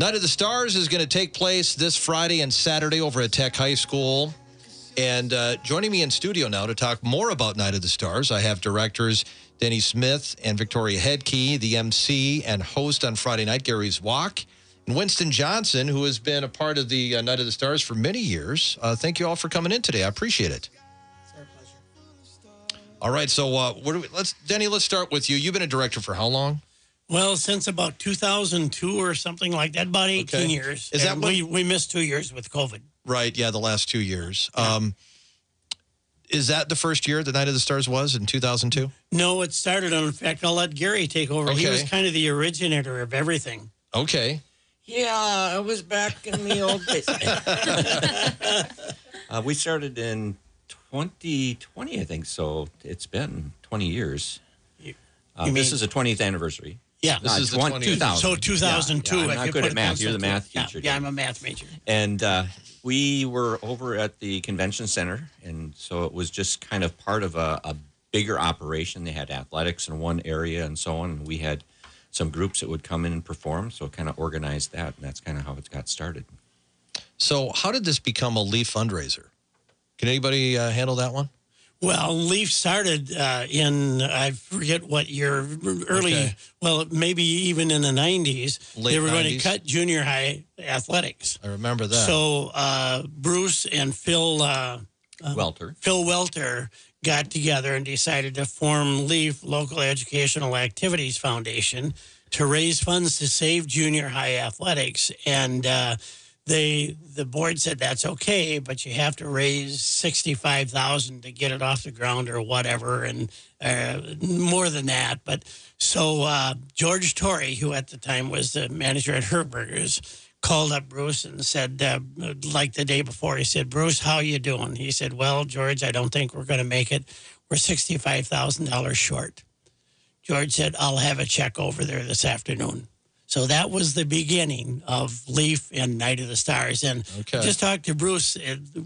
Night of the Stars is going to take place this Friday and Saturday over at Tech High School. And joining me in studio now to talk more about Night of the Stars, I have directors Denny Smith and Victoria Headkey, the MC and host on Friday night, Gary's Walk, and Winston Johnson, who has been a part of the Night of the Stars for many years. Thank you all for coming in today. I appreciate it. It's our pleasure. All right, so Denny, let's start with you. You've been a director for how long? Well, since about 2002 or something like that, about 18 years. Is that we missed 2 years with COVID. Right, yeah, the last 2 years. Is that the first year the Night of the Stars was in 2002? No, it started on, in fact, I'll let Gary take over. Okay. He was kind of the originator of everything. Okay. Yeah, I was back in the old days. We started in 2020, I think, so it's been 20 years. This is the 20th anniversary. Yeah. This is the 20th. 2000. So 2002. Yeah, I'm if not you good put at it math. down You're the something. math teacher. Yeah, I'm a math major. And we were over at the convention center, and so it was just kind of part of a bigger operation. They had athletics in one area and so on, and we had some groups that would come in and perform, so it kind of organized that, and that's kind of how it got started. So how did this become a Leaf fundraiser? Can anybody handle that one? Well, Leaf started in, I forget what year, early, well, maybe even in the 90s. Late they were 90s. going to cut junior high athletics. I remember that. So Bruce and Phil Welter got together and decided to form Leaf Local Educational Activities Foundation to raise funds to save junior high athletics. And the board said that's okay, but you have to raise $65,000 to get it off the ground or whatever, and more than that. But so George Torrey, who at the time was the manager at Herberger's, called up Bruce and said, like the day before, he said, "Bruce, how you doing?" He said, "Well, George, I don't think we're going to make it. We're $65,000 short." George said, "I'll have a check over there this afternoon." So that was the beginning of Leaf and Night of the Stars. And just talked to Bruce.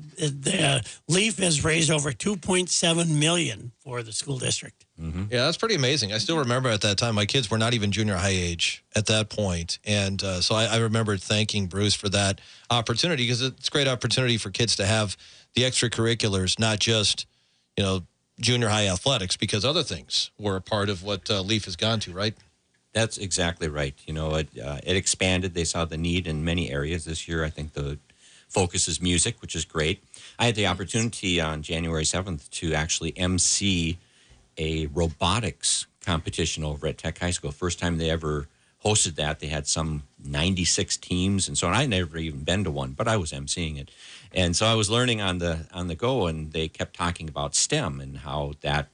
Leaf has raised over $2.7 million for the school district. Mm-hmm. Yeah, that's pretty amazing. I still remember at that time, my kids were not even junior high age at that point. And so I remember thanking Bruce for that opportunity, because it's a great opportunity for kids to have the extracurriculars, not just, junior high athletics, because other things were a part of what Leaf has gone to, right? That's exactly right. It expanded. They saw the need in many areas. This year, I think the focus is music, which is great. I had the opportunity on January 7th to actually MC a robotics competition over at Tech High School. First time they ever hosted that. They had some 96 teams and so on. I'd never even been to one, but I was emceeing it. And so I was learning on the go, and they kept talking about STEM and how that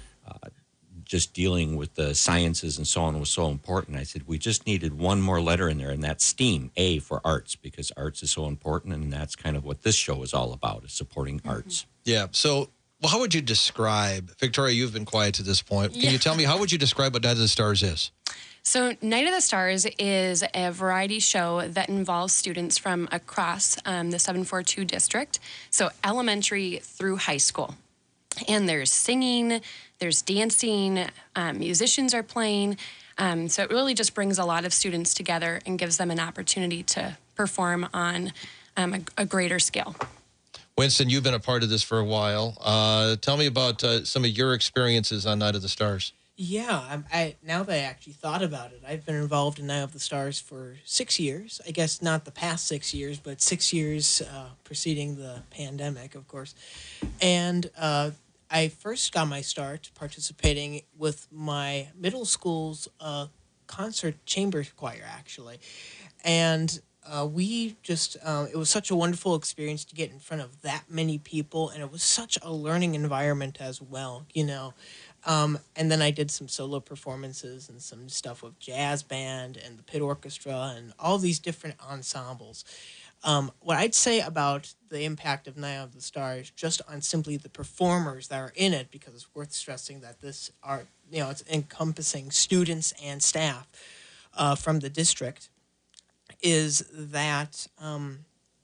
just dealing with the sciences and so on was so important. I said, we just needed one more letter in there, and that's STEAM, A for arts, because arts is so important, and that's kind of what this show is all about, is supporting arts. Yeah. So how would you describe, Victoria, you've been quiet to this point. Can you tell me, how would you describe what Night of the Stars is? So Night of the Stars is a variety show that involves students from across the 742 district, so elementary through high school. And there's singing, there's dancing, musicians are playing. So it really just brings a lot of students together and gives them an opportunity to perform on a greater scale. Winston, you've been a part of this for a while. Tell me about some of your experiences on Night of the Stars. Yeah, now that I actually thought about it, I've been involved in Night of the Stars for 6 years. I guess not the past 6 years, but 6 years preceding the pandemic, of course. And I first got my start participating with my middle school's concert chamber choir, actually. And we just, it was such a wonderful experience to get in front of that many people, and it was such a learning environment as well, And then I did some solo performances and some stuff with jazz band and the pit orchestra and all these different ensembles. What I'd say about the impact of Night of the Stars, just on simply the performers that are in it, because it's worth stressing that this are, it's encompassing students and staff from the district, is that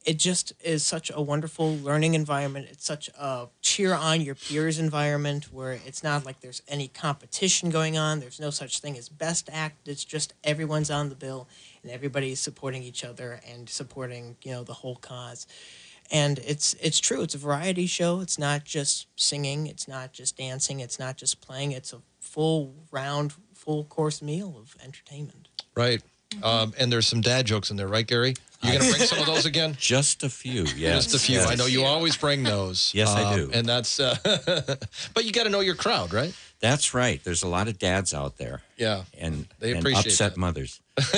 it just is such a wonderful learning environment. It's such a cheer on your peers environment where it's not like there's any competition going on. There's no such thing as best act. It's just everyone's on the bill and everybody's supporting each other and supporting, the whole cause. And it's true. It's a variety show. It's not just singing. It's not just dancing. It's not just playing. It's a full course meal of entertainment. Right. And there's some dad jokes in there, right, Gary? You're going to bring some of those again? Just a few, yes. Just a few. Yes. I know you always bring those. Yes, I do. And that's, but you got to know your crowd, right? That's right. There's a lot of dads out there. Yeah. And They appreciate upset that. mothers.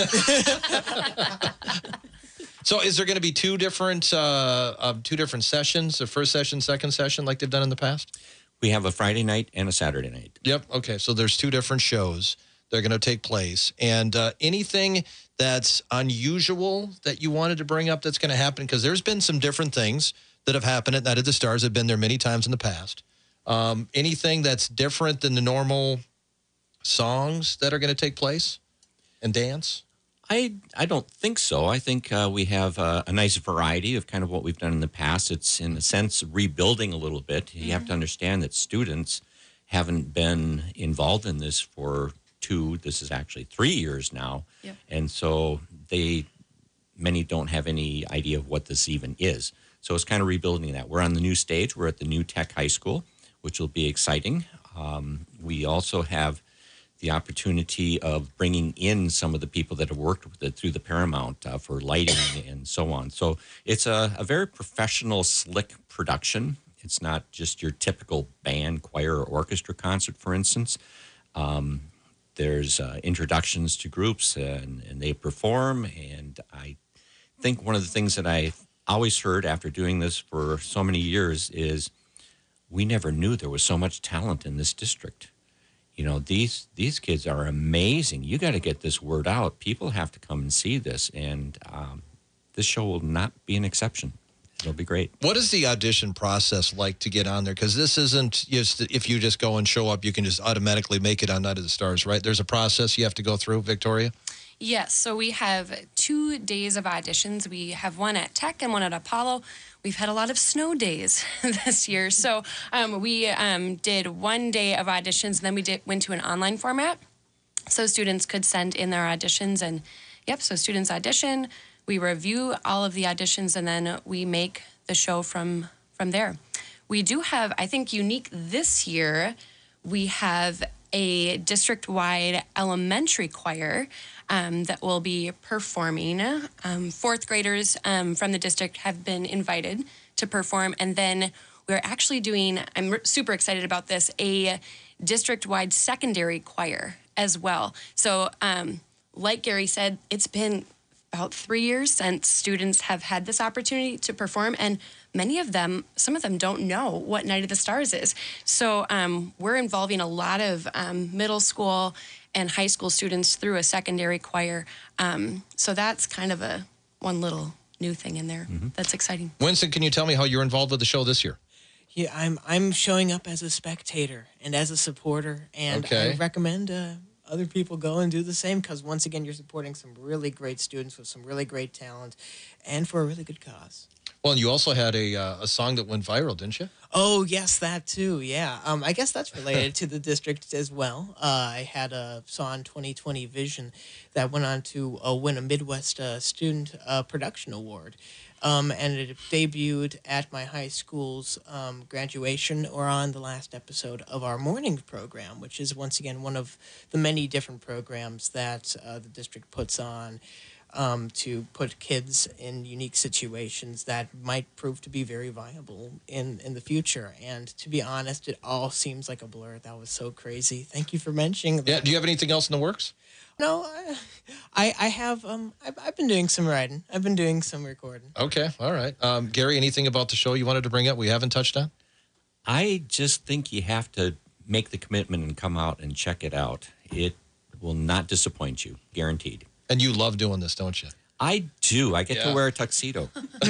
So is there going to be two different sessions, the first session, second session, like they've done in the past? We have a Friday night and a Saturday night. Yep. Okay. So there's two different shows that are going to take place. And anything that's unusual that you wanted to bring up that's going to happen? Because there's been some different things that have happened at Night of the Stars. I've been there many times in the past. Anything that's different than the normal songs that are going to take place and dance? I don't think so. I think we have a nice variety of kind of what we've done in the past. It's, in a sense, rebuilding a little bit. You have to understand that students haven't been involved in this for this is actually 3 years now. Yep. And so many don't have any idea of what this even is. So it's kind of rebuilding that. We're on the new stage. We're at the new Tech High School, which will be exciting. We also have the opportunity of bringing in some of the people that have worked with it through the Paramount for lighting and so on. So it's a very professional, slick production. It's not just your typical band, choir, or orchestra concert, for instance. There's introductions to groups, and they perform. And I think one of the things that I always heard after doing this for so many years is we never knew there was so much talent in this district. These kids are amazing. You got to get this word out. People have to come and see this, and this show will not be an exception. It'll be great. What is the audition process like to get on there? Because this isn't just if you just go and show up, you can just automatically make it on Night of the Stars, right? There's a process you have to go through, Victoria? Yes, so we have 2 days of auditions. We have one at Tech and one at Apollo. We've had a lot of snow days this year. So we did 1 day of auditions, and then we went to an online format. So students could send in their auditions, and so students audition. We review all of the auditions, and then we make the show from there. We do have, I think, unique this year, we have a district-wide elementary choir that will be performing. 4th graders from the district have been invited to perform. And then we're actually doing, I'm super excited about this, a district-wide secondary choir as well. So like Gary said, it's been about 3 years since students have had this opportunity to perform, and some of them don't know what Night of the Stars is. So we're involving a lot of middle school and high school students through a secondary choir. So that's kind of one little new thing in there. That's exciting. Winston, can you tell me how you're involved with the show this year? Yeah, I'm showing up as a spectator and as a supporter, and Okay. I recommend other people go and do the same, because once again, you're supporting some really great students with some really great talent and for a really good cause. Well, and you also had a song that went viral, didn't you? Oh, yes, that too, yeah. I guess that's related to the district as well. I had a song, 2020 Vision, that went on to win a Midwest Student Production Award. And it debuted at my high school's graduation, or on the last episode of our morning program, which is, once again, one of the many different programs that the district puts on to put kids in unique situations that might prove to be very viable in the future. And to be honest, it all seems like a blur. That was so crazy. Thank you for mentioning that. Yeah. Do you have anything else in the works? No, I have. I've been doing some writing. I've been doing some recording. Okay. All right. Gary, anything about the show you wanted to bring up we haven't touched on? I just think you have to make the commitment and come out and check it out. It will not disappoint you, guaranteed. And you love doing this, don't you? I do. I get Yeah. to wear a tuxedo. You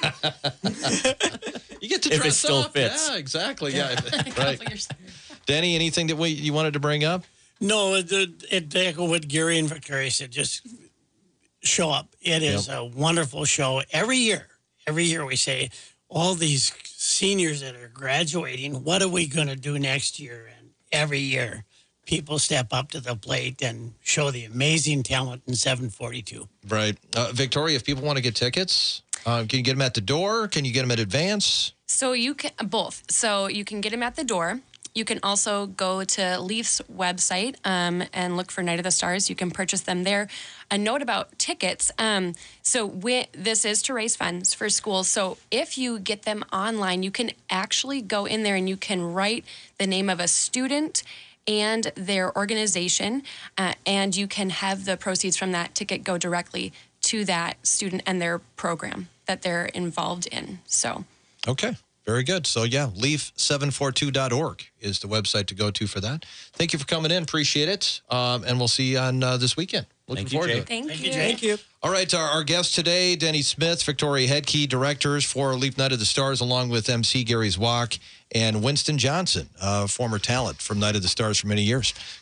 get to dress If it still up. fits. Yeah, exactly. Yeah. Right. Danny, anything that you wanted to bring up? No, it echo what Gary and Victoria said. Just show up. It is a wonderful show every year. every year we say, all these seniors that are graduating, what are we going to do next year? And every year, people step up to the plate and show the amazing talent in 742. Right. Victoria, if people want to get tickets, can you get them at the door? Can you get them at advance? So you can both. So you can get them at the door. You can also go to Leaf's website and look for Night of the Stars. You can purchase them there. A note about tickets. This is to raise funds for schools. So if you get them online, you can actually go in there and you can write the name of a student and their organization, and you can have the proceeds from that ticket go directly to that student and their program that they're involved in. So. Okay. Very good. So, yeah, leaf742.org is the website to go to for that. Thank you for coming in. Appreciate it. And we'll see you on this weekend. Looking Thank you, forward Jay. to it. Thank you. Jay. Thank you. All right, our guests today, Denny Smith, Victoria Hedke, directors for Leaf Night of the Stars, along with MC Gary Zwak and Winston Johnson, former talent from Night of the Stars for many years.